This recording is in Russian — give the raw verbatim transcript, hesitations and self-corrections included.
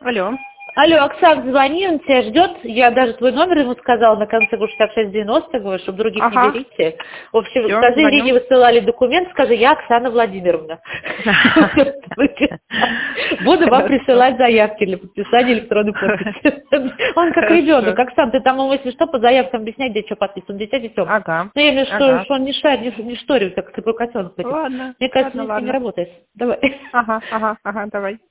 Алло. Алло, Оксана, звони, он тебя ждет. Я даже твой номер ему сказала на конце шестьдесят шесть девяносто, говорю, чтобы других Ага. не берите. В общем, Всё, скажи, звоню. Ирине высылали документ, скажи, я Оксана Владимировна. Буду вам присылать заявки для подписания электронной подписи. Он как ребенок. Оксана, ты там ему, если что, по заявкам объясняй, где что подписан, дитя детем. Ага. Ну, я имею в виду, что он не шарит, не шторит, как ты про котенок. Ладно. Мне кажется, ладно, ты не ладно. работаешь. Давай. Ага, ага, ага, давай.